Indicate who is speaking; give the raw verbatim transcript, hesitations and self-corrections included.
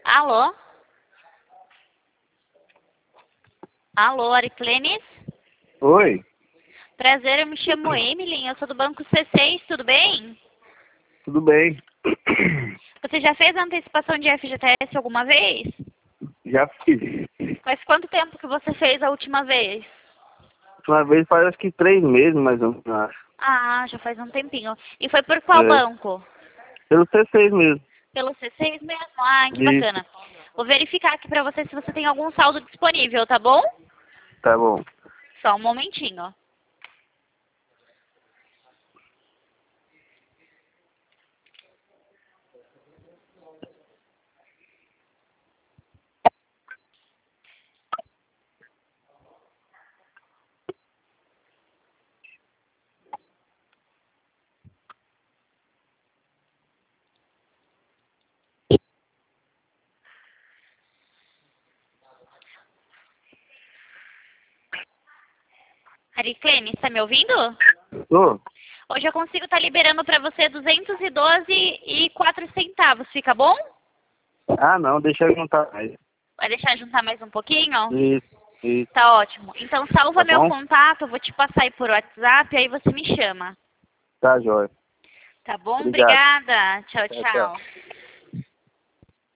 Speaker 1: Alô? Alô, Ariclenes?
Speaker 2: Oi,
Speaker 1: Prazer, eu me chamo Emily, eu sou do Banco C seis, tudo bem?
Speaker 2: tudo bem?
Speaker 1: Você já fez a antecipação de F G T S alguma vez?
Speaker 2: Já fiz.
Speaker 1: Faz quanto tempo que você fez a última vez?
Speaker 2: Uma vez faz acho que três meses, mais ou menos, acho.
Speaker 1: Ah, já faz um tempinho. E foi por qual
Speaker 2: É.
Speaker 1: banco?
Speaker 2: Pelo C seis mesmo.
Speaker 1: Pelo C seis mesmo? Ah, que
Speaker 2: Isso,
Speaker 1: bacana. Vou verificar aqui pra você se você tem algum saldo disponível, tá bom?
Speaker 2: tá bom.
Speaker 1: Só um momentinho. Ariclenes, tá me ouvindo?
Speaker 2: Tô?
Speaker 1: Hoje eu consigo estar liberando pra você duzentos e doze e quatro centavos, fica bom?
Speaker 2: Ah, não, deixa eu juntar mais.
Speaker 1: Vai deixar juntar mais um pouquinho?
Speaker 2: Isso, isso,
Speaker 1: Tá ótimo. Então salva
Speaker 2: tá
Speaker 1: meu
Speaker 2: bom?
Speaker 1: contato, eu vou te passar aí por WhatsApp, aí você me chama.
Speaker 2: Tá, jóia.
Speaker 1: Tá bom?
Speaker 2: Obrigado.
Speaker 1: Obrigada. Tchau,
Speaker 2: Tchau, tchau.
Speaker 1: tchau.